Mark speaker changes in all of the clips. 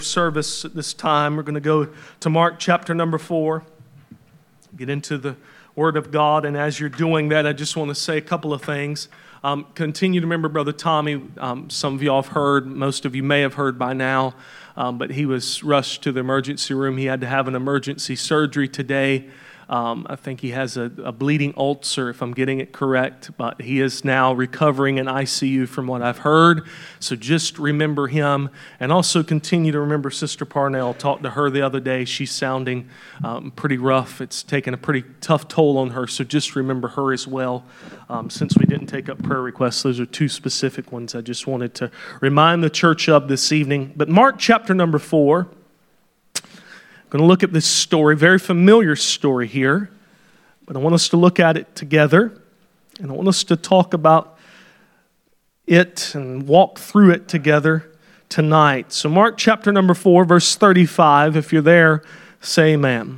Speaker 1: service at this time. We're going to go to Mark chapter number 4, get into the Word of God. And as you're doing that, I just want to say a couple of things. Continue to remember Brother Tommy. Some of you all have heard, most of you may have heard by now, but he was rushed to the emergency room. He had to have an emergency surgery today. I think he has a bleeding ulcer, if I'm getting it correct, but he is now recovering in ICU from what I've heard. So just remember him, and also continue to remember Sister Parnell. Talked to her the other day. She's sounding pretty rough. It's taken a pretty tough toll on her, so just remember her as well. Since we didn't take up prayer requests, those are two specific ones I just wanted to remind the church of this evening. But Mark chapter number 4. I'm going to look at this story, very familiar story here, but I want us to look at it together, and I want us to talk about it and walk through it together tonight. So Mark chapter number 4, verse 35, if you're there, say amen.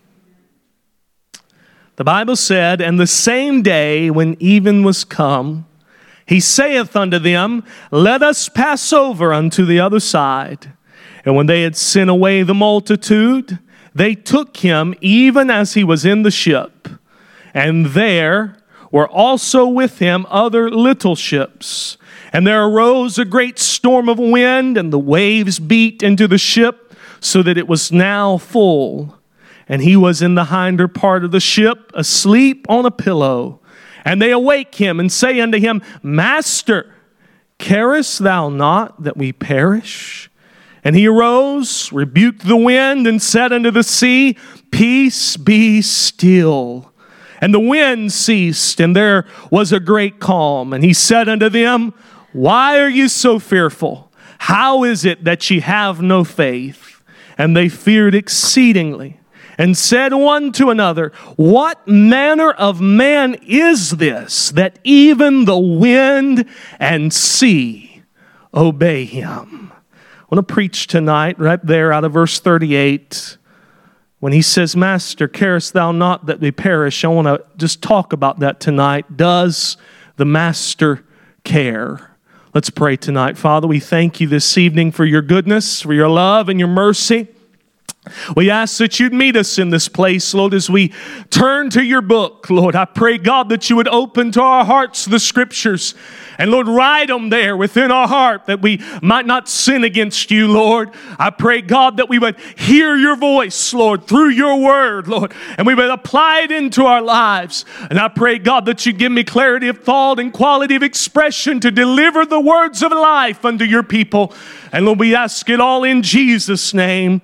Speaker 1: The Bible said, "And the same day when even was come, he saith unto them, Let us pass over unto the other side. And when they had sent away the multitude, they took him even as he was in the ship. And there were also with him other little ships. And there arose a great storm of wind, and the waves beat into the ship, so that it was now full. And he was in the hinder part of the ship, asleep on a pillow. And they awake him, and say unto him, Master, carest thou not that we perish? And he arose, rebuked the wind, and said unto the sea, Peace, be still. And the wind ceased, and there was a great calm. And he said unto them, Why are you so fearful? How is it that ye have no faith? And they feared exceedingly, and said one to another, What manner of man is this, that even the wind and sea obey him? I want to preach tonight right there out of verse 38. When he says, Master, carest thou not that we perish? I want to just talk about that tonight. Does the Master care? Let's pray tonight. Father, we thank you this evening for your goodness, for your love and your mercy. We ask that you'd meet us in this place, Lord, as we turn to your book. Lord, I pray, God, that you would open to our hearts the scriptures. And Lord, write them there within our heart that we might not sin against you, Lord. I pray, God, that we would hear your voice, Lord, through your word, Lord, and we would apply it into our lives. And I pray, God, that you give me clarity of thought and quality of expression to deliver the words of life unto your people. And Lord, we ask it all in Jesus' name.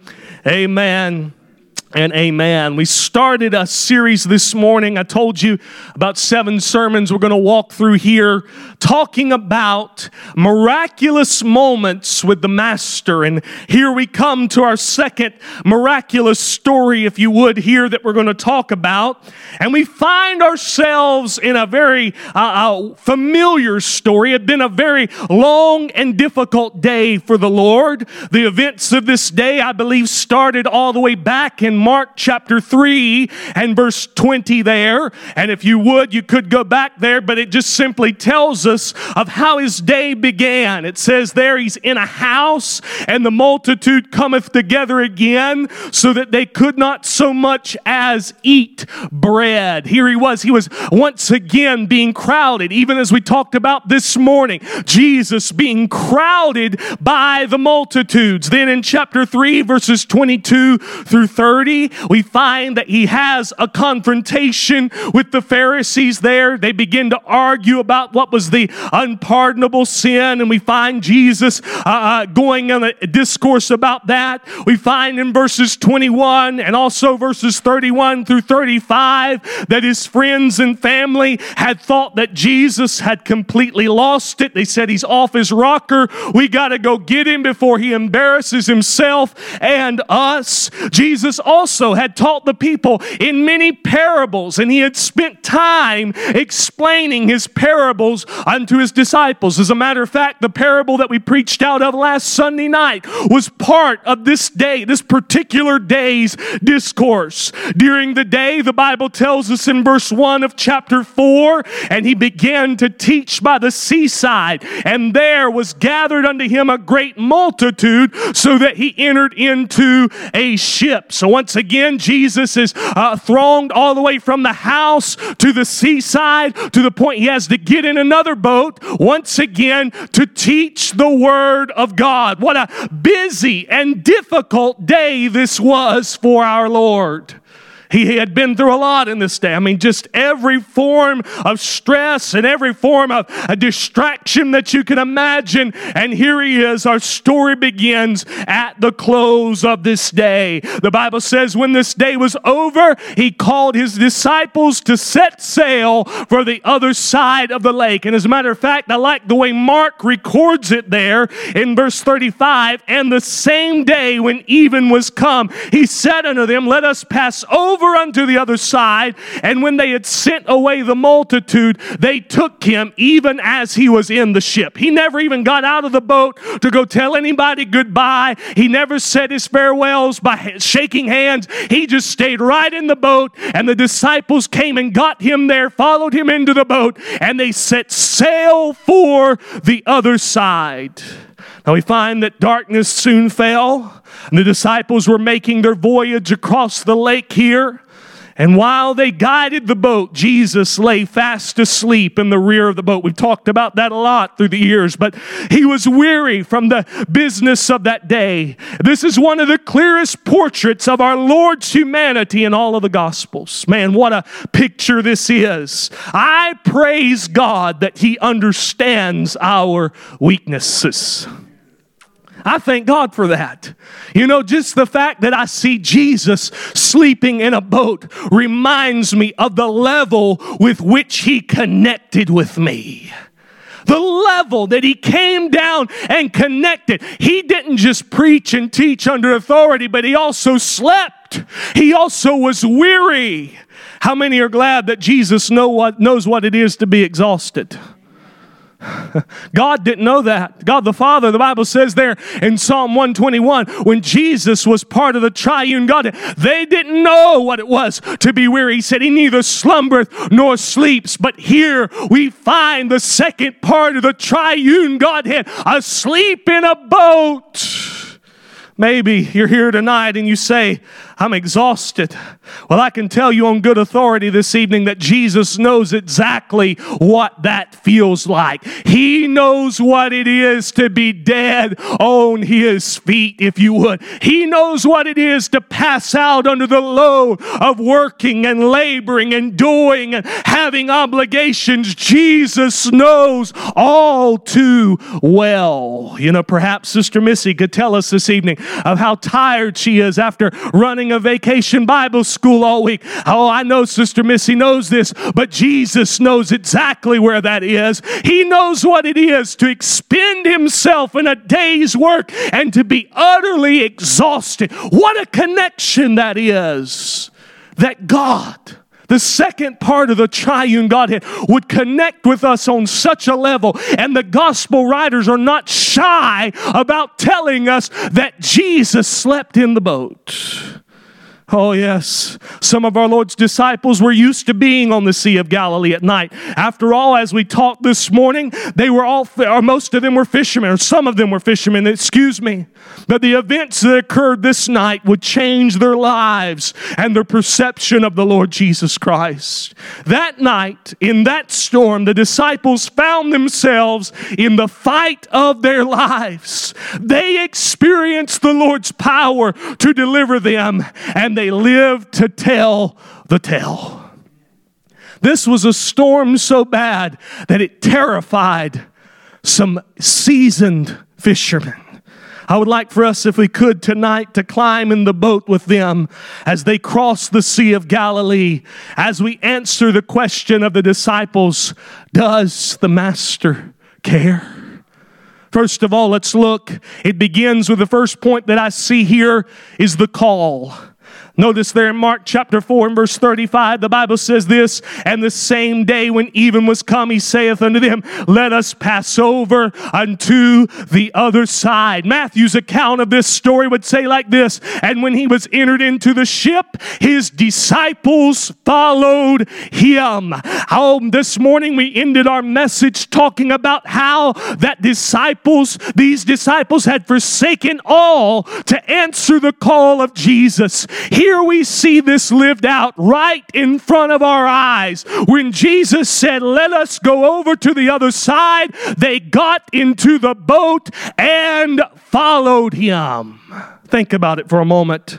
Speaker 1: Amen and amen. We started a series this morning. I told you about 7 sermons we're going to walk through here, talking about miraculous moments with the Master. And here we come to our second miraculous story, if you would, here that we're going to talk about. And we find ourselves in a very familiar story. It had been a very long and difficult day for the Lord. The events of this day, I believe, started all the way back in Mark chapter 3 and verse 20 there. And if you would, you could go back there, but it just simply tells us of how his day began. It says there he's in a house, and the multitude cometh together again, so that they could not so much as eat bread. Here he was once again being crowded, even as we talked about this morning, Jesus being crowded by the multitudes. Then in chapter 3, verses 22 through 30, we find that he has a confrontation with the Pharisees there. They begin to argue about what was the unpardonable sin, and we find Jesus going on a discourse about that. We find in verses 21 and also verses 31 through 35 that his friends and family had thought that Jesus had completely lost it. They said he's off his rocker. We got to go get him before he embarrasses himself and us. Jesus also also had taught the people in many parables, and he had spent time explaining his parables unto his disciples. As a matter of fact, the parable that we preached out of last Sunday night was part of this day, this particular day's discourse. During the day, the Bible tells us in verse 1 of chapter 4, and he began to teach by the seaside, and there was gathered unto him a great multitude, so that he entered into a ship. So once again, Jesus is thronged all the way from the house to the seaside, to the point he has to get in another boat once again to teach the word of God. What a busy and difficult day this was for our Lord. He had been through a lot in this day. I mean, just every form of stress and every form of a distraction that you can imagine. And here he is. Our story begins at the close of this day. The Bible says when this day was over, he called his disciples to set sail for the other side of the lake. And as a matter of fact, I like the way Mark records it there in verse 35. And the same day when even was come, he said unto them, let us pass over unto the other side. And when they had sent away the multitude, they took him even as he was in the ship. He never even got out of the boat to go tell anybody goodbye. He never said his farewells by shaking hands. He just stayed right in the boat, and the disciples came and got him there, followed him into the boat, and they set sail for the other side. Now we find that darkness soon fell, and the disciples were making their voyage across the lake here. And while they guided the boat, Jesus lay fast asleep in the rear of the boat. We've talked about that a lot through the years, but he was weary from the business of that day. This is one of the clearest portraits of our Lord's humanity in all of the Gospels. Man, what a picture this is. I praise God that he understands our weaknesses. I thank God for that. You know, just the fact that I see Jesus sleeping in a boat reminds me of the level with which he connected with me. The level that he came down and connected. He didn't just preach and teach under authority, but he also slept. He also was weary. How many are glad that Jesus knows what it is to be exhausted? God didn't know that. God the Father, the Bible says there in Psalm 121, when Jesus was part of the triune God, they didn't know what it was to be weary. He said he neither slumbereth nor sleeps. But here we find the second part of the triune Godhead asleep in a boat. Maybe you're here tonight and you say, I'm exhausted. Well, I can tell you on good authority this evening that Jesus knows exactly what that feels like. He knows what it is to be dead on his feet, if you would. He knows what it is to pass out under the load of working and laboring and doing and having obligations. Jesus knows all too well. You know, perhaps Sister Missy could tell us this evening of how tired she is after running a vacation Bible school all week. Oh, I know Sister Missy knows this, but Jesus knows exactly where that is. He knows what it is to expend himself in a day's work and to be utterly exhausted. What a connection that is. That God, the second part of the triune Godhead, would connect with us on such a level. And the gospel writers are not shy about telling us that Jesus slept in the boat. Oh yes, some of our Lord's disciples were used to being on the Sea of Galilee at night. After all, as we talked this morning, they were all, or most of them were fishermen, or some of them were fishermen, excuse me. But the events that occurred this night would change their lives and their perception of the Lord Jesus Christ. That night, in that storm, the disciples found themselves in the fight of their lives. They experienced the Lord's power to deliver them, and they lived to tell the tale. This was a storm so bad that it terrified some seasoned fishermen. I would like for us, if we could tonight, to climb in the boat with them as they cross the Sea of Galilee, as we answer the question of the disciples, does the Master care? First of all, let's look. It begins with the first point that I see here is the call. Notice there in Mark chapter 4 and verse 35, the Bible says this, and the same day when even was come, he saith unto them, let us pass over unto the other side. Matthew's account of this story would say like this, and when he was entered into the ship, his disciples followed him. This morning we ended our message talking about how these disciples had forsaken all to answer the call of Jesus. Here we see this lived out right in front of our eyes. When Jesus said, let us go over to the other side, they got into the boat and followed him. Think about it for a moment.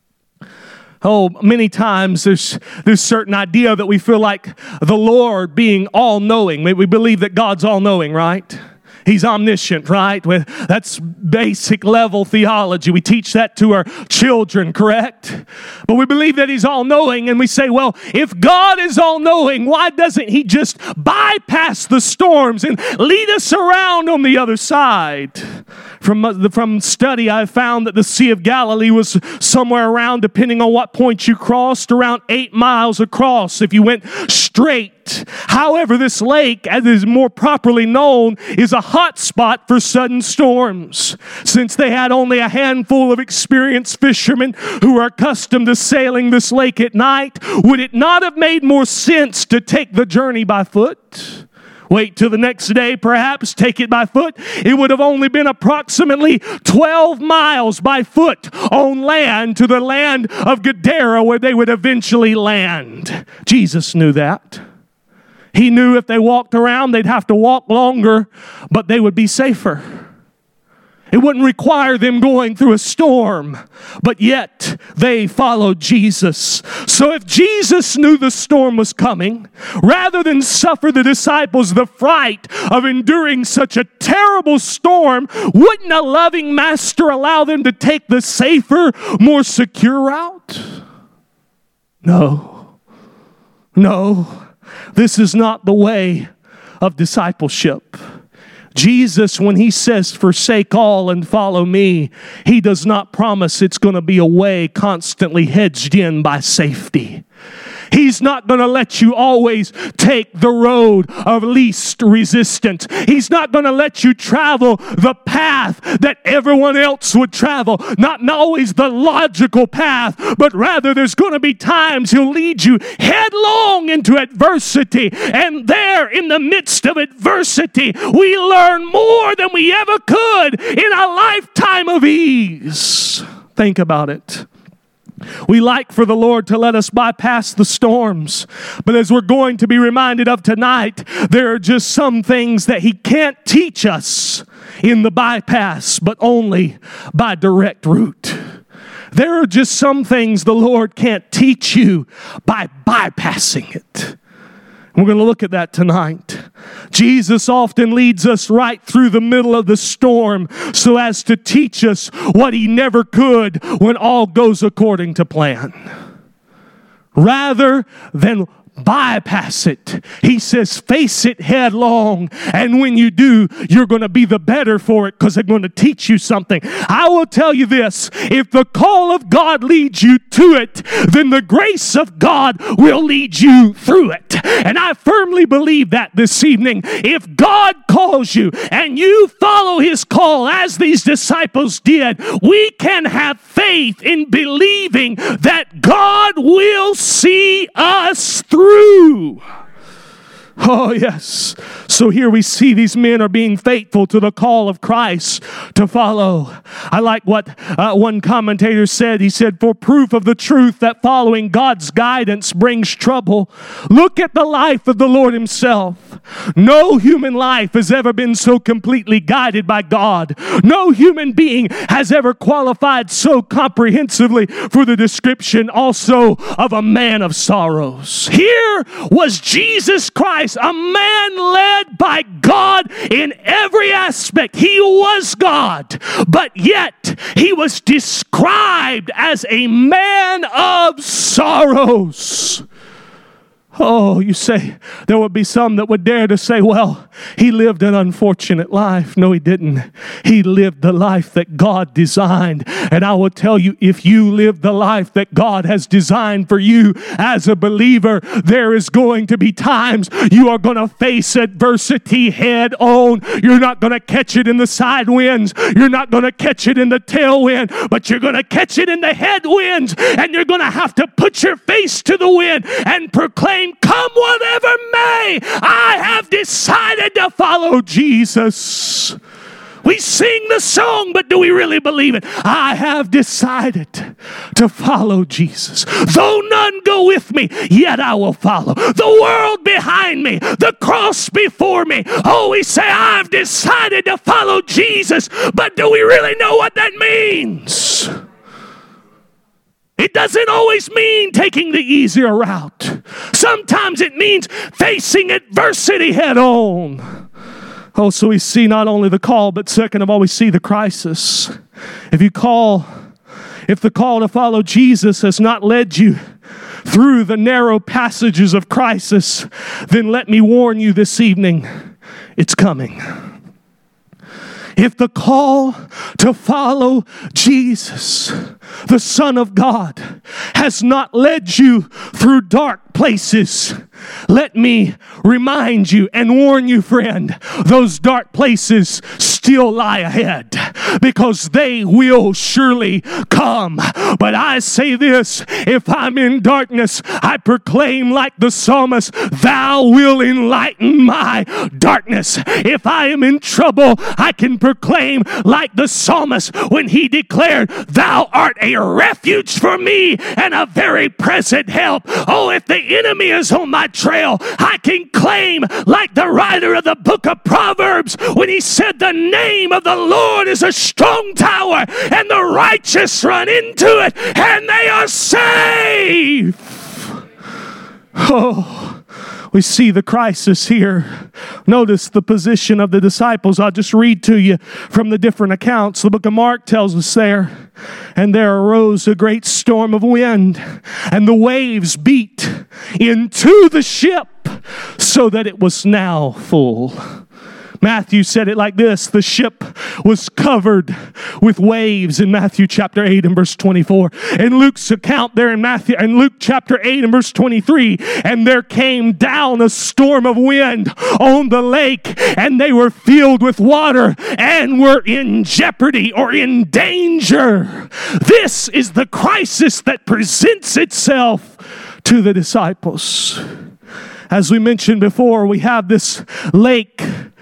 Speaker 1: Oh, many times there's certain idea that we feel like the Lord being all-knowing. We believe that God's all-knowing, right? He's omniscient, right? That's basic level theology. We teach that to our children, correct? But we believe that He's all-knowing, and we say, well, if God is all-knowing, why doesn't He just bypass the storms and lead us around on the other side? From study, I found that the Sea of Galilee was somewhere around, depending on what point you crossed, around 8 miles across if you went straight. However, this lake, as is more properly known, is a hot spot for sudden storms. Since they had only a handful of experienced fishermen who are accustomed to sailing this lake at night, would it not have made more sense to take the journey by foot? Wait till the next day, perhaps, take it by foot. It would have only been approximately 12 miles by foot on land to the land of Gadara, where they would eventually land. Jesus knew that. He knew if they walked around, they'd have to walk longer, but they would be safer. It wouldn't require them going through a storm, but yet they followed Jesus. So if Jesus knew the storm was coming, rather than suffer the disciples the fright of enduring such a terrible storm, wouldn't a loving master allow them to take the safer, more secure route? No. This is not the way of discipleship. Jesus, when He says, forsake all and follow me, He does not promise it's going to be a way constantly hedged in by safety. He's not going to let you always take the road of least resistance. He's not going to let you travel the path that everyone else would travel. Not always the logical path, but rather there's going to be times He'll lead you headlong into adversity. And there in the midst of adversity, we learn more than we ever could in a lifetime of ease. Think about it. We like for the Lord to let us bypass the storms. But as we're going to be reminded of tonight, there are just some things that He can't teach us in the bypass, but only by direct route. There are just some things the Lord can't teach you by bypassing it. We're going to look at that tonight. Jesus often leads us right through the middle of the storm so as to teach us what He never could when all goes according to plan. Rather than bypass it, He says, face it headlong. And when you do, you're going to be the better for it because they're going to teach you something. I will tell you this, if the call of God leads you to it, then the grace of God will lead you through it. And I firmly believe that this evening. If God calls you and you follow His call as these disciples did, we can have faith in believing that God will see us through. Oh, yes. So here we see these men are being faithful to the call of Christ to follow. I like what one commentator said. He said, for proof of the truth that following God's guidance brings trouble, look at the life of the Lord Himself. No human life has ever been so completely guided by God. No human being has ever qualified so comprehensively for the description also of a man of sorrows. Here was Jesus Christ, a man led by God in every aspect. He was God, but yet He was described as a man of sorrows. Oh, you say there would be some that would dare to say, well, he lived an unfortunate life. No, he didn't. He lived the life that God designed. And I will tell you, if you live the life that God has designed for you as a believer, there is going to be times you are going to face adversity head on. You're not going to catch it in the side winds. You're not going to catch it in the tailwind, but you're going to catch it in the headwinds. And you're going to have to put your face to the wind and proclaim, come whatever may, I have decided to follow Jesus. We sing the song, but do we really believe it? I have decided to follow Jesus. Though none go with me, yet I will follow. The world behind me, the cross before me. Oh, we say, I've decided to follow Jesus, but do we really know what that means? It doesn't always mean taking the easier route. Sometimes it means facing adversity head on. Oh, so we see not only the call, but second of all, we see the crisis. If the call to follow Jesus has not led you through the narrow passages of crisis, then let me warn you this evening, it's coming. If the call to follow Jesus, the Son of God, has not led you through dark places, let me remind you and warn you, friend, those dark places still lie ahead, because they will surely come. But I say this, if I'm in darkness, I proclaim like the psalmist, thou will enlighten my darkness. If I am in trouble, I can proclaim like the psalmist when he declared, thou art a refuge for me and a very present help. Oh, if the enemy is on my trail, I can claim like the writer of the book of Proverbs when he said, the name of the Lord is a strong tower and the righteous run into it and they are safe. Oh, we see the crisis here. Notice the position of the disciples. I'll just read to you from the different accounts. The book of Mark tells us there, and there arose a great storm of wind, and the waves beat into the ship so that it was now full. Matthew said it like this, the ship was covered with waves in Matthew chapter 8 and verse 24. In Luke's account there in Luke chapter 8 and verse 23, and there came down a storm of wind on the lake, and they were filled with water and were in jeopardy or in danger. This is the crisis that presents itself to the disciples. As we mentioned before, we have this lake.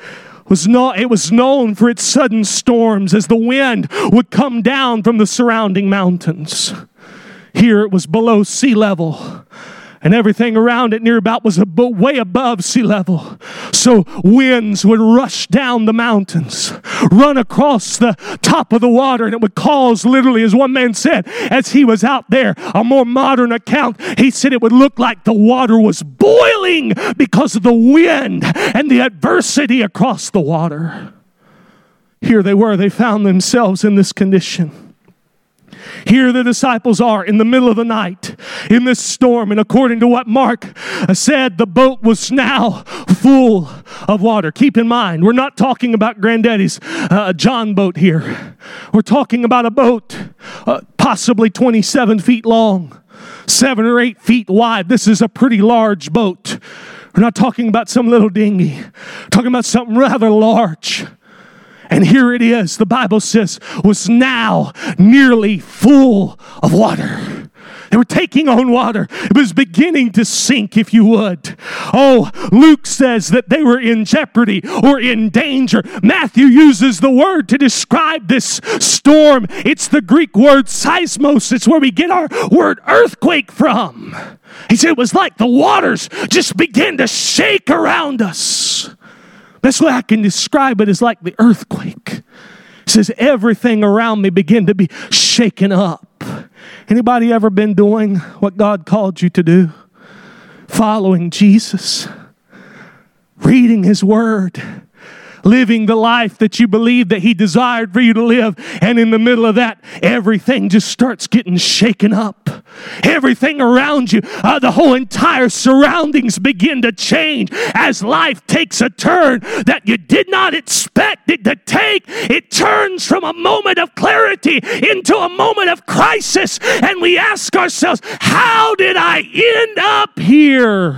Speaker 1: It was known for its sudden storms as the wind would come down from the surrounding mountains. Here it was below sea level, and everything around it near about was way above sea level. So winds would rush down the mountains, run across the top of the water, and it would cause literally, as one man said, as he was out there, a more modern account, he said it would look like the water was boiling because of the wind and the adversity across the water. Here they were, they found themselves in this condition. Here the disciples are in the middle of the night in this storm, and according to what Mark said, the boat was now full of water. Keep in mind, we're not talking about Granddaddy's John boat here. We're talking about a boat possibly 27 feet long, 7 or 8 feet wide. This is a pretty large boat. We're not talking about some little dinghy. We're talking about something rather large. And here it is, the Bible says, was now nearly full of water. They were taking on water. It was beginning to sink, if you would. Oh, Luke says that they were in jeopardy or in danger. Matthew uses the word to describe this storm. It's the Greek word seismos. It's where we get our word earthquake from. He said it was like the waters just began to shake around us. Best way I can describe it is like the earthquake. It says everything around me began to be shaken up. Anybody ever been doing what God called you to do? Following Jesus, reading His Word, living the life that you believe that He desired for you to live. And in the middle of that, everything just starts getting shaken up. Everything around you, the whole entire surroundings begin to change as life takes a turn that you did not expect it to take. It turns from a moment of clarity into a moment of crisis. And we ask ourselves, how did I end up here?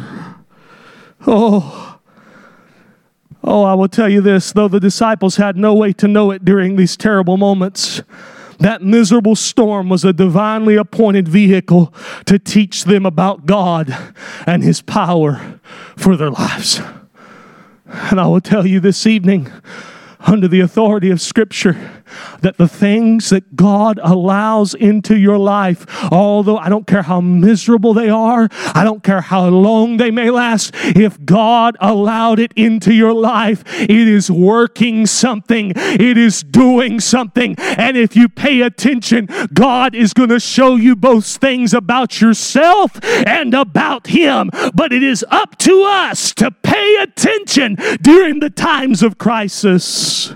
Speaker 1: I will tell you this, though the disciples had no way to know it during these terrible moments, that miserable storm was a divinely appointed vehicle to teach them about God and His power for their lives. And I will tell you this evening, under the authority of Scripture, that the things that God allows into your life, although I don't care how miserable they are, I don't care how long they may last, if God allowed it into your life, it is working something. It is doing something. And if you pay attention, God is going to show you both things about yourself and about Him. But it is up to us to pay attention during the times of crisis.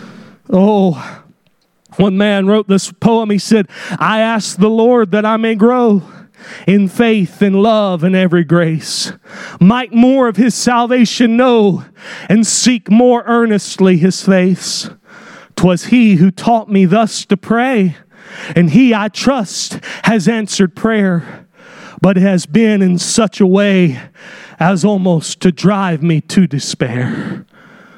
Speaker 1: One man wrote this poem. He said, I ask the Lord that I may grow in faith and love and every grace, might more of His salvation know, and seek more earnestly His face. 'Twas He who taught me thus to pray, and He, I trust, has answered prayer, but it has been in such a way as almost to drive me to despair.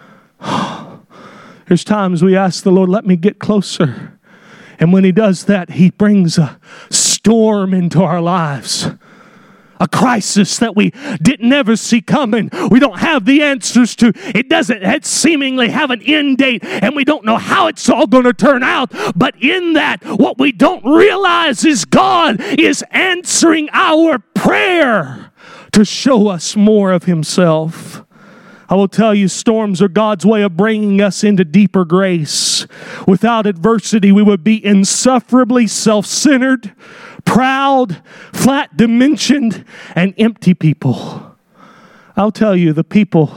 Speaker 1: There's times we ask the Lord, let me get closer. And when He does that, He brings a storm into our lives. A crisis that we didn't ever see coming. We don't have the answers to. It seemingly have an end date, and we don't know how it's all going to turn out. But in that, what we don't realize is God is answering our prayer to show us more of Himself. I will tell you, storms are God's way of bringing us into deeper grace. Without adversity, we would be insufferably self-centered, proud, flat-dimensioned, and empty people. I'll tell you, the people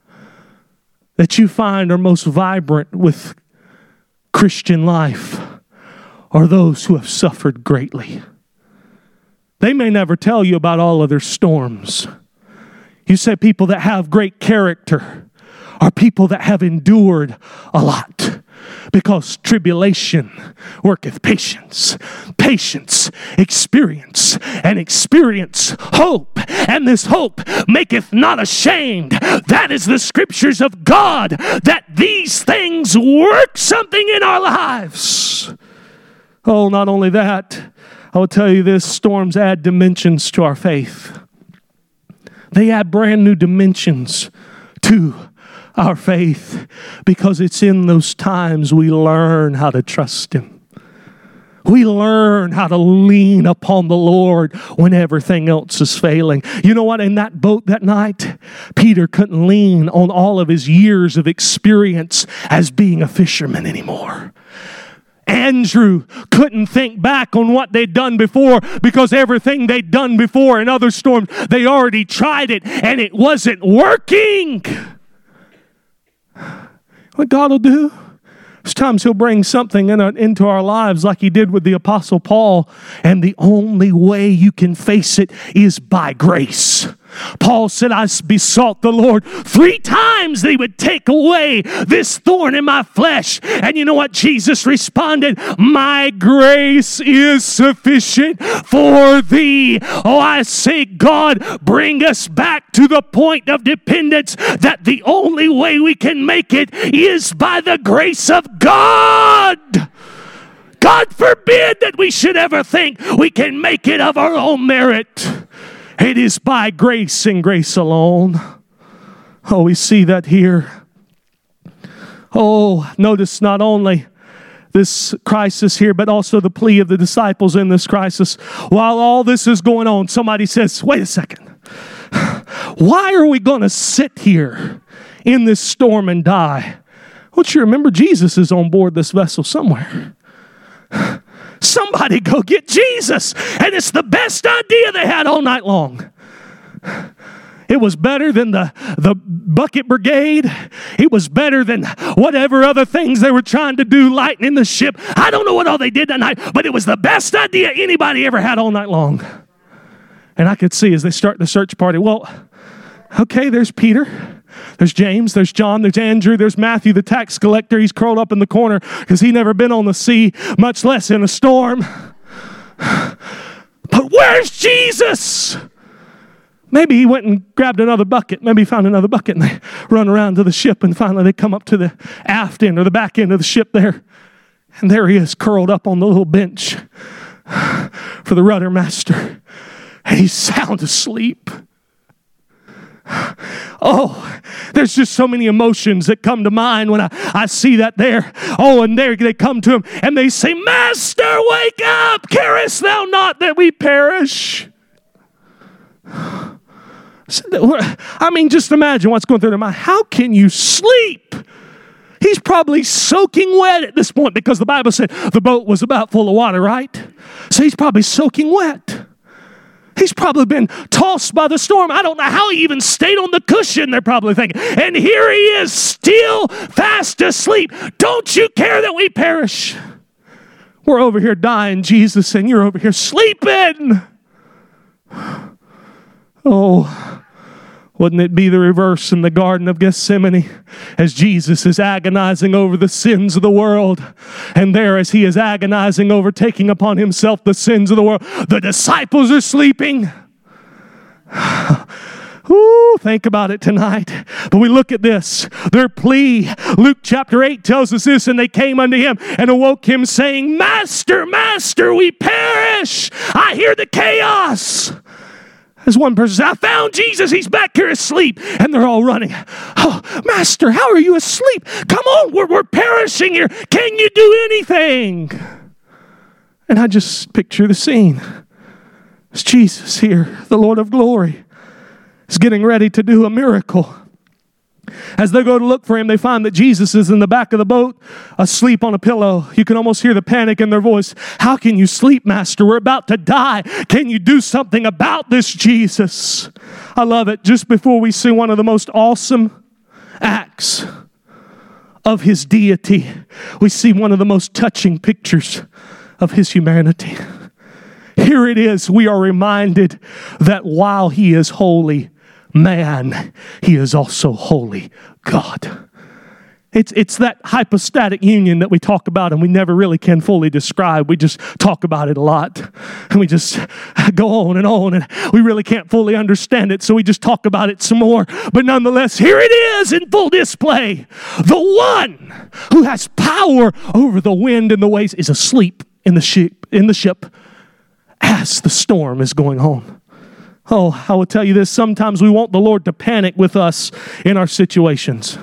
Speaker 1: that you find are most vibrant with Christian life are those who have suffered greatly. They may never tell you about all of their storms. You say people that have great character are people that have endured a lot, because tribulation worketh patience, patience, experience, and experience hope, and this hope maketh not ashamed. That is the Scriptures of God, that these things work something in our lives. Not only that, I will tell you this, storms add dimensions to our faith. They add brand new dimensions to our faith, because it's in those times we learn how to trust Him. We learn how to lean upon the Lord when everything else is failing. You know what? In that boat that night, Peter couldn't lean on all of his years of experience as being a fisherman anymore. Andrew couldn't think back on what they'd done before, because everything they'd done before in other storms, they already tried it and it wasn't working. What God will do, there's times He'll bring something into our lives like He did with the Apostle Paul, and the only way you can face it is by grace. Paul said, I besought the Lord 3 times that He would take away this thorn in my flesh. And you know what Jesus responded? My grace is sufficient for thee. I say, God, bring us back to the point of dependence, that the only way we can make it is by the grace of God. God forbid that we should ever think we can make it of our own merit. It is by grace and grace alone. We see that here. Notice not only this crisis here, but also the plea of the disciples in this crisis. While all this is going on, somebody says, wait a second. Why are we going to sit here in this storm and die? Don't you remember Jesus is on board this vessel somewhere? Somebody go get Jesus. And it's the best idea they had all night long. It was better than the bucket brigade. It was better than whatever other things they were trying to do, lightening the ship. I don't know what all they did that night, but it was the best idea anybody ever had all night long. And I could see as they start the search party, well, okay, there's Peter, there's James, there's John, there's Andrew, there's Matthew, the tax collector. He's curled up in the corner because he's never been on the sea, much less in a storm. But where's Jesus? Maybe he went and grabbed another bucket. Maybe he found another bucket and they run around to the ship and finally they come up to the aft end or the back end of the ship there. And there he is curled up on the little bench for the rudder master. And he's sound asleep. Oh, there's just so many emotions that come to mind when I see that there. Oh, and there they come to him and they say, Master, wake up! Carest thou not that we perish? I mean, just imagine what's going through their mind. How can you sleep? He's probably soaking wet at this point because the Bible said the boat was about full of water, right? So he's probably soaking wet. He's probably been tossed by the storm. I don't know how he even stayed on the cushion, they're probably thinking. And here he is, still fast asleep. Don't you care that we perish? We're over here dying, Jesus, and you're over here sleeping. Oh, wouldn't it be the reverse in the Garden of Gethsemane as Jesus is agonizing over the sins of the world, and there as he is agonizing over taking upon himself the sins of the world, the disciples are sleeping. Ooh, think about it tonight. But we look at this, their plea. Luke chapter 8 tells us this, and they came unto him and awoke him saying, Master, Master, we perish. I hear the chaos. As one person said, I found Jesus. He's back here asleep. And they're all running. Oh, Master, how are you asleep? Come on, we're perishing here. Can you do anything? And I just picture the scene. It's Jesus here, the Lord of glory, is getting ready to do a miracle. As they go to look for him, they find that Jesus is in the back of the boat, asleep on a pillow. You can almost hear the panic in their voice. How can you sleep, Master? We're about to die. Can you do something about this, Jesus? I love it. Just before we see one of the most awesome acts of his deity, we see one of the most touching pictures of his humanity. Here it is. We are reminded that while he is holy man, he is also holy God. It's that hypostatic union that we talk about and we never really can fully describe. We just talk about it a lot. And we just go on and we really can't fully understand it, so we just talk about it some more. But nonetheless, here it is in full display. The one who has power over the wind and the waves is asleep in the ship as the storm is going on. Oh, I will tell you this. Sometimes we want the Lord to panic with us in our situations.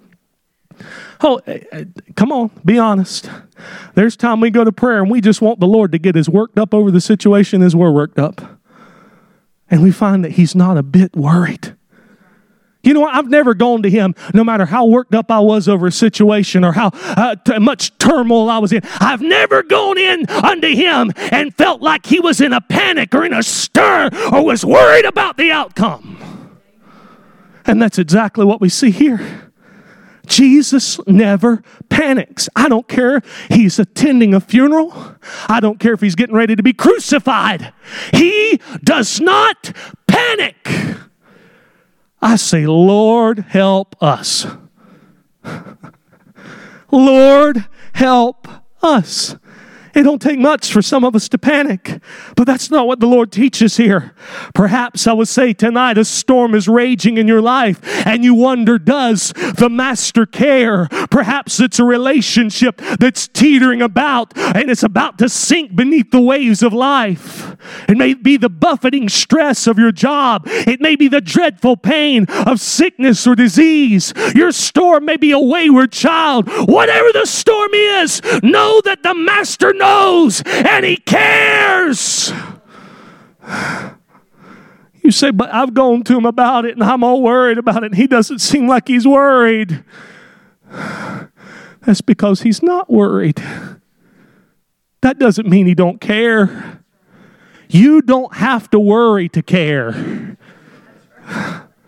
Speaker 1: Oh, come on, be honest. There's time we go to prayer and we just want the Lord to get as worked up over the situation as we're worked up. And we find that he's not a bit worried. You know what? I've never gone to him, no matter how worked up I was over a situation or how much turmoil I was in. I've never gone in unto him and felt like he was in a panic or in a stir or was worried about the outcome. And that's exactly what we see here. Jesus never panics. I don't care if he's attending a funeral. I don't care if he's getting ready to be crucified. He does not panic. I say, Lord, help us. Lord, help us. It don't take much for some of us to panic, but that's not what the Lord teaches here. Perhaps I would say tonight a storm is raging in your life and you wonder, does the Master care? Perhaps it's a relationship that's teetering about and it's about to sink beneath the waves of life. It may be the buffeting stress of your job. It may be the dreadful pain of sickness or disease. Your storm may be a wayward child. Whatever the storm is, know that the Master knows and he cares. You say, but I've gone to him about it and I'm all worried about it and he doesn't seem like he's worried. That's because he's not worried. That doesn't mean he don't care. You don't have to worry to care.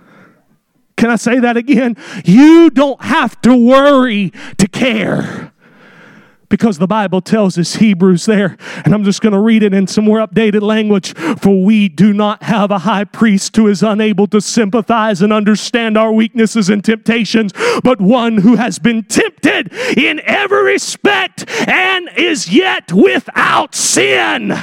Speaker 1: Can I say that again? You don't have to worry to care. Because the Bible tells us, Hebrews there, and I'm just going to read it in some more updated language. For we do not have a high priest who is unable to sympathize and understand our weaknesses and temptations, but one who has been tempted in every respect and is yet without sin.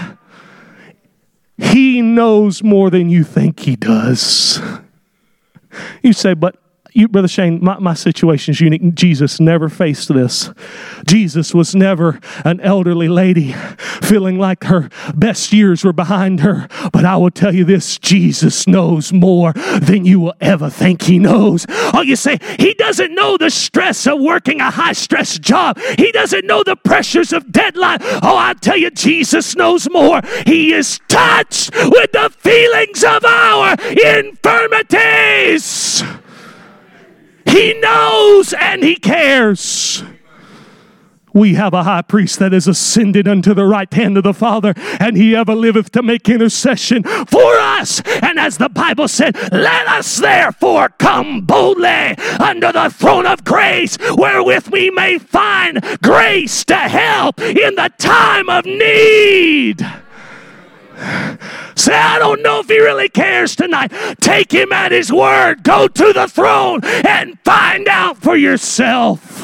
Speaker 1: He knows more than you think he does. You say, but Brother Shane, my situation is unique. Jesus never faced this. Jesus was never an elderly lady feeling like her best years were behind her. But I will tell you this, Jesus knows more than you will ever think he knows. Oh, you say, he doesn't know the stress of working a high-stress job. He doesn't know the pressures of deadline. Oh, I'll tell you, Jesus knows more. He is touched with the feelings of our infirmities. He knows and he cares. We have a high priest that is ascended unto the right hand of the Father, and he ever liveth to make intercession for us. And as the Bible said, let us therefore come boldly under the throne of grace, wherewith we may find grace to help in the time of need. Say, I don't know if he really cares tonight. Take him at his word. Go to the throne and find out for yourself.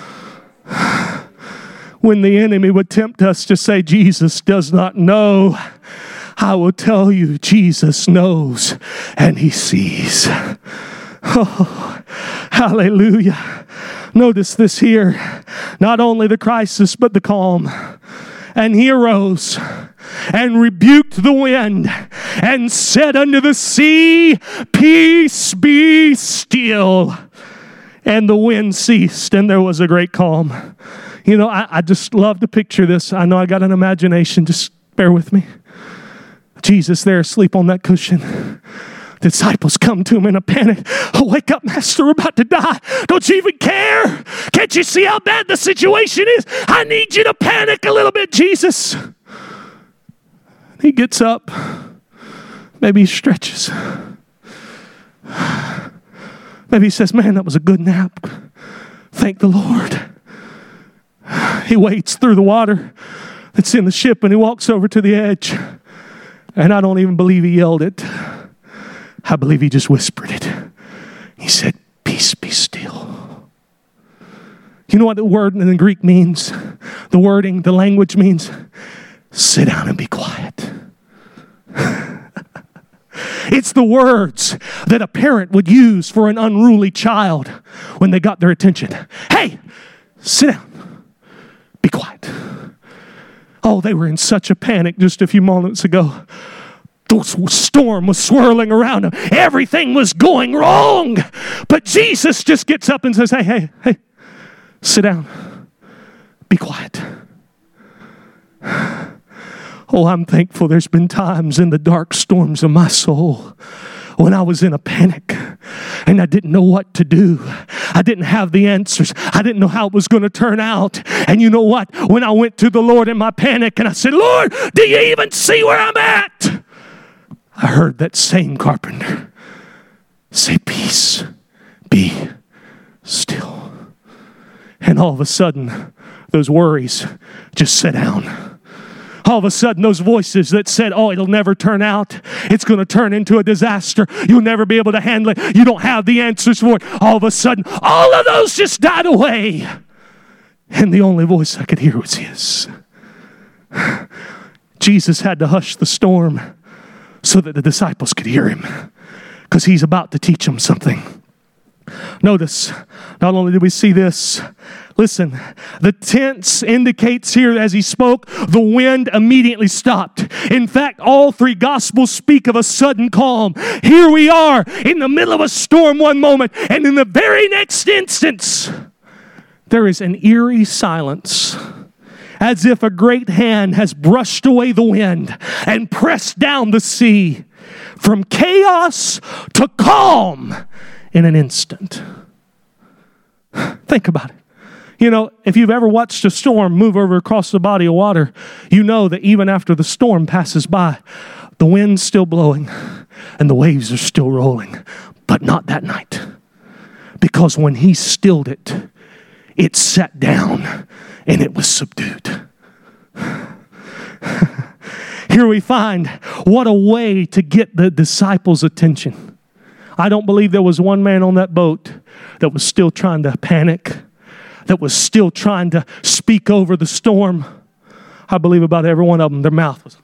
Speaker 1: When the enemy would tempt us to say Jesus does not know, I will tell you Jesus knows and he sees. Oh, hallelujah. Notice this here. Not only the crisis, but the calm. And he arose and rebuked the wind and said unto the sea, peace, be still. And the wind ceased and there was a great calm. You know, I just love to picture this. I know I got an imagination. Just bear with me. Jesus there asleep on that cushion. Disciples come to him in a panic. Oh, wake up, Master, we're about to die. Don't you even care? Can't you see how bad the situation is? I need you to panic a little bit, Jesus. He gets up. Maybe he stretches. Maybe he says, man, that was a good nap. Thank the Lord. He wades through the water that's in the ship and he walks over to the edge. And I don't even believe he yelled it. I believe he just whispered it. He said, peace, be still. You know what the word in the Greek means? The wording, the language means, sit down and be quiet. It's the words that a parent would use for an unruly child when they got their attention. Hey, sit down. Be quiet. Oh, they were in such a panic just a few moments ago. The storm was swirling around them. Everything was going wrong. But Jesus just gets up and says, hey, sit down. Be quiet. Oh, I'm thankful there's been times in the dark storms of my soul when I was in a panic and I didn't know what to do. I didn't have the answers. I didn't know how it was going to turn out. And you know what? When I went to the Lord in my panic and I said, Lord, do you even see where I'm at? I heard that same carpenter say, peace, be still. And all of a sudden, those worries just sat down. All of a sudden, those voices that said, oh, it'll never turn out. It's going to turn into a disaster. You'll never be able to handle it. You don't have the answers for it. All of a sudden, all of those just died away. And the only voice I could hear was his. Jesus had to hush the storm so that the disciples could hear him, because he's about to teach them something. Notice, not only did we see this, listen, the tense indicates here as he spoke, the wind immediately stopped. In fact, all three Gospels speak of a sudden calm. Here we are in the middle of a storm one moment, and in the very next instance, there is an eerie silence, as if a great hand has brushed away the wind and pressed down the sea from chaos to calm in an instant. Think about it. You know, if you've ever watched a storm move over across the body of water, you know that even after the storm passes by, the wind's still blowing and the waves are still rolling, but not that night. Because when he stilled it, it sat down and it was subdued. Here we find what a way to get the disciples' attention. I don't believe there was one man on that boat that was still trying to panic, that was still trying to speak over the storm. I believe about every one of them, their mouth was.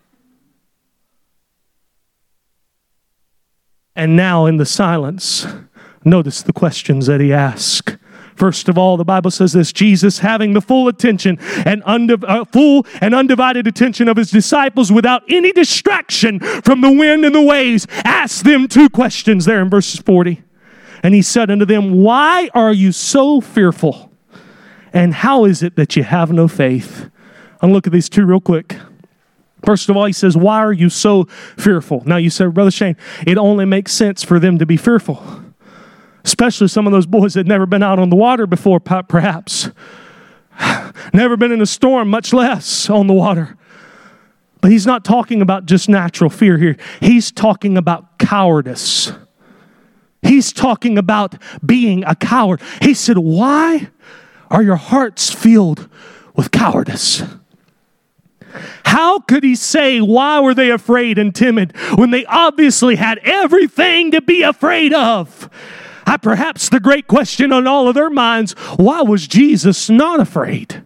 Speaker 1: And now in the silence, notice the questions that he asked. First of all, the Bible says this: Jesus, having the full attention and full and undivided attention of his disciples without any distraction from the wind and the waves, asked them 2 questions there in verses 40. And he said unto them, why are you so fearful? And how is it that you have no faith? I'll look at these 2 real quick. First of all, he says, why are you so fearful? Now you say, Brother Shane, it only makes sense for them to be fearful. Especially some of those boys that had never been out on the water before, perhaps. Never been in a storm, much less on the water. But he's not talking about just natural fear here. He's talking about cowardice. He's talking about being a coward. He said, why are your hearts filled with cowardice? How could he say, why were they afraid and timid when they obviously had everything to be afraid of? Perhaps the great question on all of their minds, why was Jesus not afraid?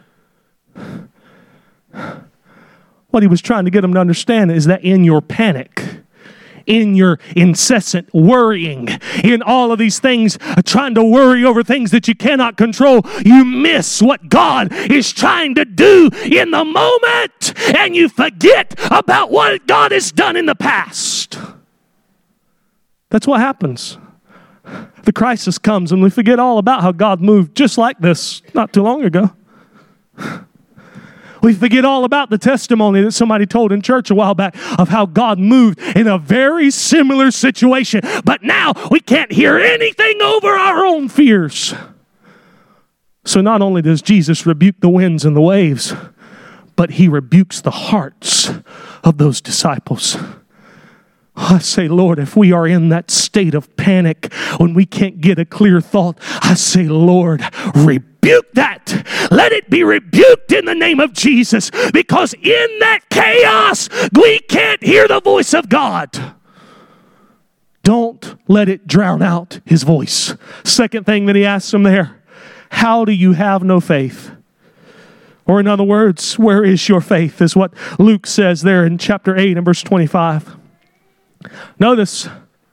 Speaker 1: What he was trying to get them to understand is that in your panic, in your incessant worrying, in all of these things, trying to worry over things that you cannot control, you miss what God is trying to do in the moment, and you forget about what God has done in the past. That's what happens. The crisis comes and we forget all about how God moved just like this not too long ago. We forget all about the testimony that somebody told in church a while back of how God moved in a very similar situation. But now we can't hear anything over our own fears. So not only does Jesus rebuke the winds and the waves, but he rebukes the hearts of those disciples. I say, Lord, if we are in that state of panic when we can't get a clear thought, I say, Lord, rebuke that. Let it be rebuked in the name of Jesus, because in that chaos, we can't hear the voice of God. Don't let it drown out his voice. Second thing that he asks them there, how do you have no faith? Or in other words, where is your faith? Is what Luke says there in chapter 8 and verse 25. Notice,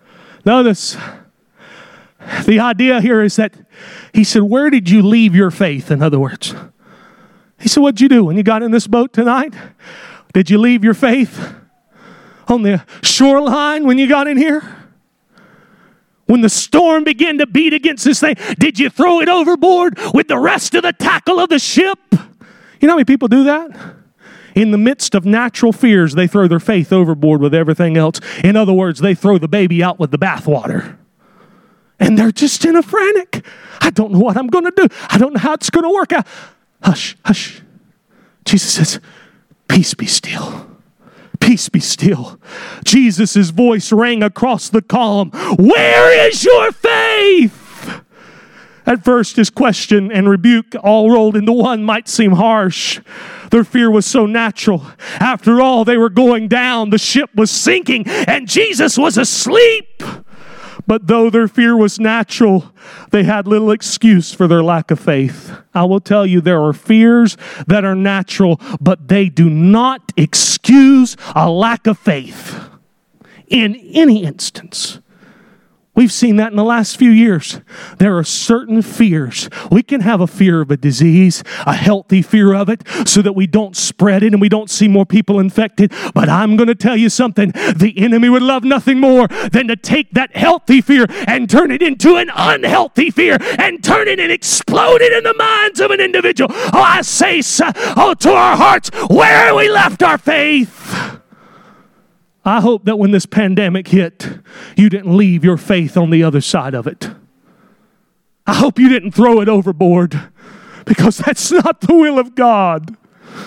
Speaker 1: the idea here is that he said, where did you leave your faith? In other words, he said, what'd you do when you got in this boat tonight? Did you leave your faith on the shoreline when you got in here? When the storm began to beat against this thing, did you throw it overboard with the rest of the tackle of the ship? You know how many people do that? In the midst of natural fears, they throw their faith overboard with everything else. In other words, they throw the baby out with the bathwater. And they're just in a frantic. I don't know what I'm going to do. I don't know how it's going to work out. Hush, hush. Jesus says, peace be still. Peace be still. Jesus' voice rang across the calm. Where is your faith? At first, his question and rebuke all rolled into one might seem harsh. Their fear was so natural. After all, they were going down. The ship was sinking, and Jesus was asleep. But though their fear was natural, they had little excuse for their lack of faith. I will tell you, there are fears that are natural, but they do not excuse a lack of faith in any instance. We've seen that in the last few years. There are certain fears. We can have a fear of a disease, a healthy fear of it, so that we don't spread it and we don't see more people infected. But I'm going to tell you something. The enemy would love nothing more than to take that healthy fear and turn it into an unhealthy fear and turn it and explode it in the minds of an individual. Oh, I say, to our hearts, where have we left our faith? I hope that when this pandemic hit, you didn't leave your faith on the other side of it. I hope you didn't throw it overboard, because that's not the will of God.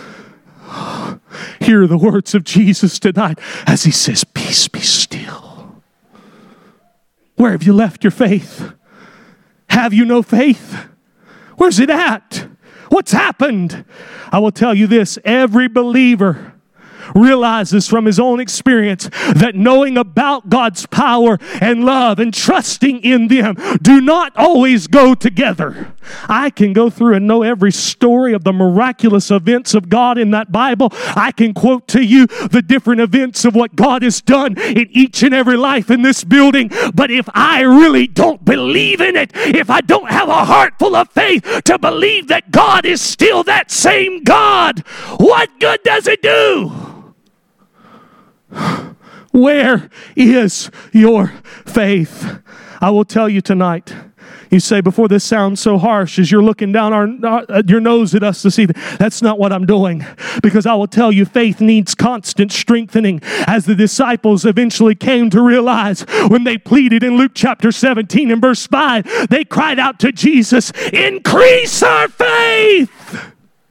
Speaker 1: Hear the words of Jesus tonight as he says, peace be still. Where have you left your faith? Have you no faith? Where's it at? What's happened? I will tell you this, every believer realizes from his own experience that knowing about God's power and love and trusting in them do not always go together. I can go through and know every story of the miraculous events of God in that Bible. I can quote to you the different events of what God has done in each and every life in this building. But if I really don't believe in it, if I don't have a heart full of faith to believe that God is still that same God, what good does it do? Where is your faith? I will tell you tonight. You say, before this sounds so harsh as you're looking down your nose at us this evening, that's not what I'm doing. Because I will tell you, faith needs constant strengthening, as the disciples eventually came to realize when they pleaded in Luke chapter 17 and verse 5. They cried out to Jesus, increase our faith.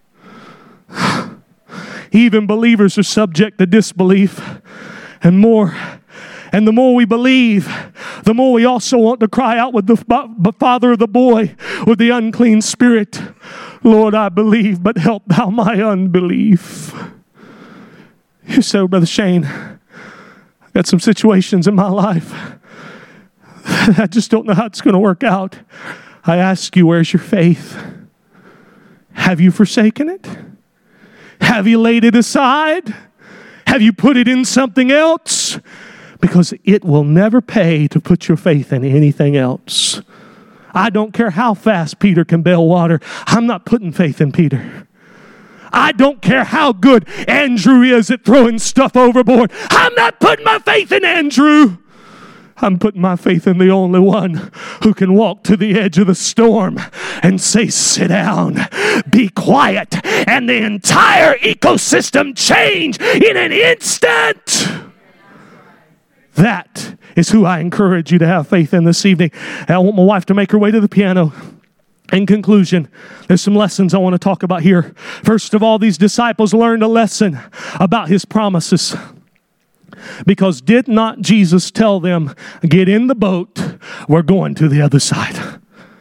Speaker 1: Even believers are subject to disbelief. And the more we believe, the more we also want to cry out with the father of the boy with the unclean spirit, Lord, I believe, but help thou my unbelief. You say, Brother Shane, I've got some situations in my life. I just don't know how it's going to work out. I ask you, where's your faith? Have you forsaken it? Have you laid it aside? Have you put it in something else? Because it will never pay to put your faith in anything else. I don't care how fast Peter can bail water. I'm not putting faith in Peter. I don't care how good Andrew is at throwing stuff overboard. I'm not putting my faith in Andrew. I'm putting my faith in the only one who can walk to the edge of the storm and say, sit down, be quiet, and the entire ecosystem change in an instant. That is who I encourage you to have faith in this evening. And I want my wife to make her way to the piano. In conclusion, there's some lessons I want to talk about here. First of all, these disciples learned a lesson about his promises. Because did not Jesus tell them, get in the boat, we're going to the other side?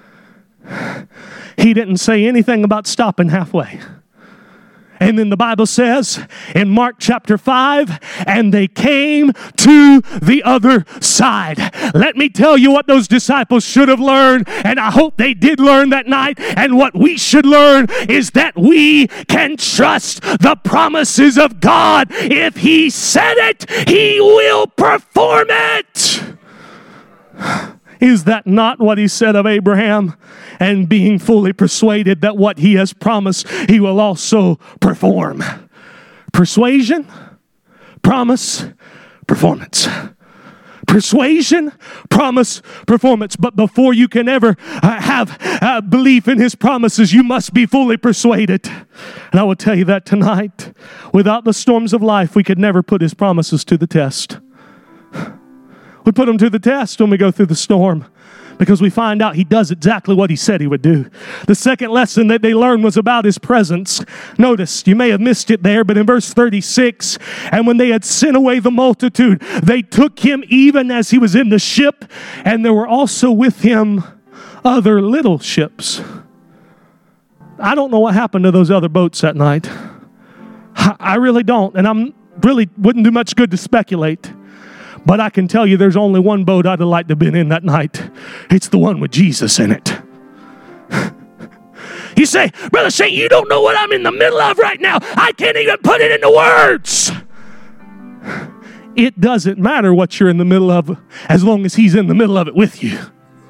Speaker 1: He didn't say anything about stopping halfway. And then the Bible says in Mark chapter 5, and they came to the other side. Let me tell you what those disciples should have learned, and I hope they did learn that night. And what we should learn is that we can trust the promises of God. If He said it, He will perform it. Is that not what He said of Abraham? And being fully persuaded that what He has promised, He will also perform. Persuasion, promise, performance. Persuasion, promise, performance. But before you can ever have belief in His promises, you must be fully persuaded. And I will tell you that tonight, without the storms of life, we could never put His promises to the test. We put them to the test when we go through the storm, because we find out He does exactly what He said He would do. The second lesson that they learned was about His presence. Notice, you may have missed it there, but in verse 36, and when they had sent away the multitude, they took Him even as He was in the ship, and there were also with Him other little ships. I don't know what happened to those other boats that night. I really don't, and I'm really wouldn't do much good to speculate. But I can tell you there's only one boat I'd have liked to have been in that night. It's the one with Jesus in it. You say, Brother Shane, you don't know what I'm in the middle of right now. I can't even put it into words. It doesn't matter what you're in the middle of as long as He's in the middle of it with you.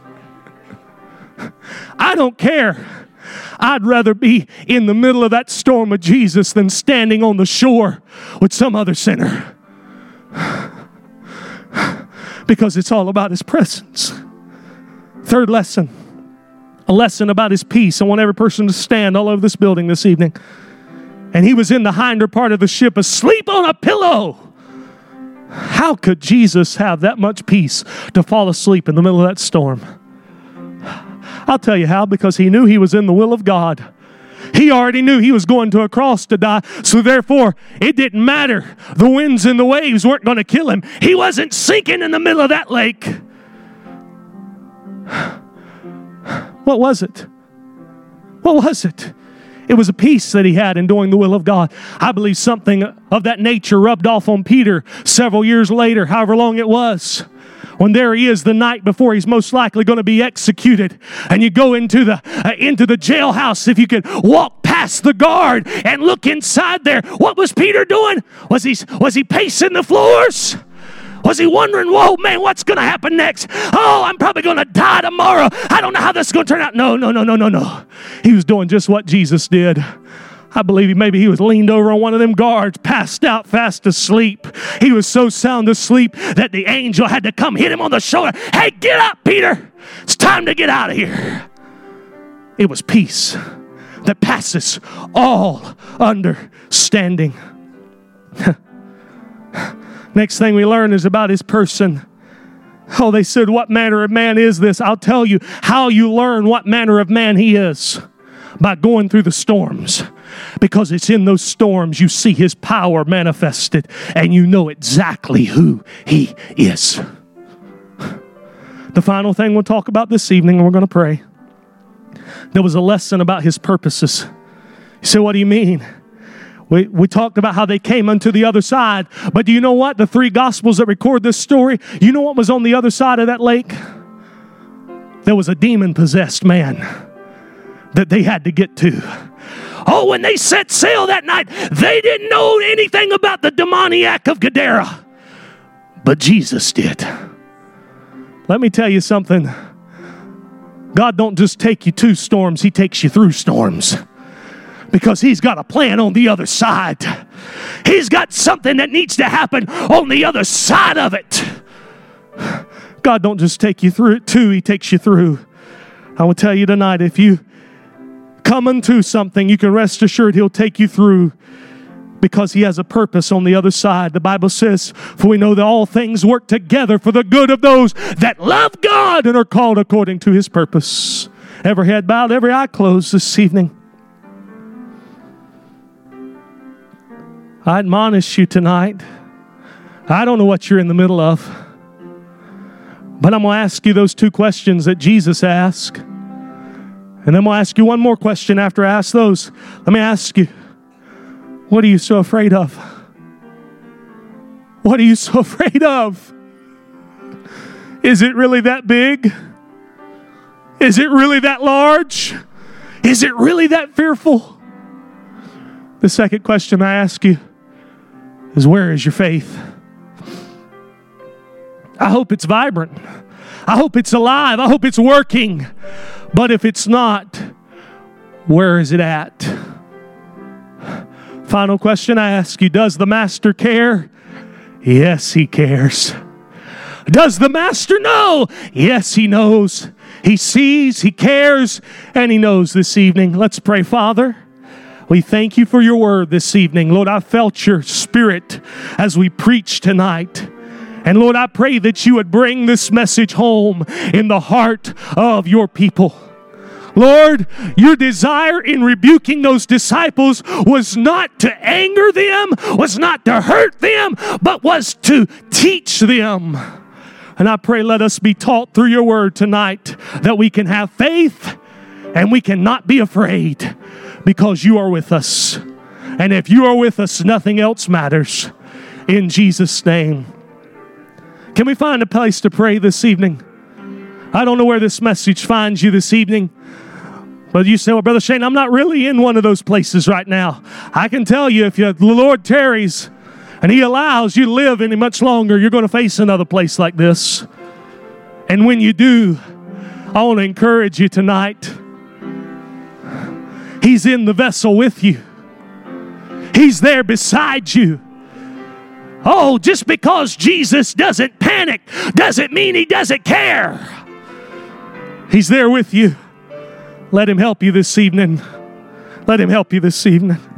Speaker 1: I don't care. I'd rather be in the middle of that storm with Jesus than standing on the shore with some other sinner. Because it's all about His presence. Third lesson, a lesson about His peace. I want every person to stand all over this building this evening. And He was in the hinder part of the ship, asleep on a pillow. How could Jesus have that much peace to fall asleep in the middle of that storm? I'll tell you how, because He knew He was in the will of God. He already knew He was going to a cross to die, so therefore it didn't matter. The winds and the waves weren't going to kill Him. He wasn't sinking in the middle of that lake. What was it? What was it? It was a peace that he had in doing the will of God. I believe something of that nature rubbed off on Peter several years later, however long it was. When there he is the night before he's most likely going to be executed, and you go into the jailhouse, if you could walk past the guard and look inside there, what was Peter doing? Was he pacing the floors? Was he wondering, whoa, man, what's going to happen next? Oh, I'm probably going to die tomorrow. I don't know how this is going to turn out. No. He was doing just what Jesus did. I believe maybe he was leaned over on one of them guards, passed out, fast asleep. He was so sound asleep that the angel had to come hit him on the shoulder. Hey, get up, Peter. It's time to get out of here. It was peace that passes all understanding. Next thing we learn is about his person. Oh, they said, what manner of man is this? I'll tell you how you learn what manner of man he is. By going through the storms. Because it's in those storms you see his power manifested and you know exactly who he is. The final thing we'll talk about this evening, and we're going to pray. There was a lesson about his purposes. You say, what do you mean? We talked about how they came unto the other side. But do you know what? The 3 Gospels that record this story, you know what was on the other side of that lake? There was a demon-possessed man that they had to get to. Oh, when they set sail that night, they didn't know anything about the demoniac of Gadara. But Jesus did. Let me tell you something. God don't just take you to storms, he takes you through storms. Because he's got a plan on the other side. He's got something that needs to happen on the other side of it. God don't just take you through it too, he takes you through. I will tell you tonight, if you come unto something, you can rest assured he'll take you through because he has a purpose on the other side. The Bible says, for we know that all things work together for the good of those that love God and are called according to his purpose. Every head bowed, every eye closed this evening. I admonish you tonight. I don't know what you're in the middle of, but I'm going to ask you those 2 questions that Jesus asked. And then I'm going to ask you one more question after I ask those. Let me ask you, what are you so afraid of? What are you so afraid of? Is it really that big? Is it really that large? Is it really that fearful? The second question I ask you is, where is your faith? I hope it's vibrant. I hope it's alive. I hope it's working. But if it's not, where is it at? Final question I ask you, does the master care? Yes, he cares. Does the master know? Yes, he knows. He sees, he cares, and he knows this evening. Let's pray. Father, we thank you for your word this evening. Lord, I felt your spirit as we preach tonight. And Lord, I pray that you would bring this message home in the heart of your people. Lord, your desire in rebuking those disciples was not to anger them, was not to hurt them, but was to teach them. And I pray, let us be taught through your word tonight that we can have faith and we cannot be afraid because you are with us. And if you are with us, nothing else matters. In Jesus' name. Can we find a place to pray this evening? I don't know where this message finds you this evening. But you say, well, Brother Shane, I'm not really in one of those places right now. I can tell you, if the Lord tarries and he allows you to live any much longer, you're going to face another place like this. And when you do, I want to encourage you tonight. He's in the vessel with you. He's there beside you. Oh, just because Jesus doesn't panic doesn't mean he doesn't care. He's there with you. Let him help you this evening. Let him help you this evening.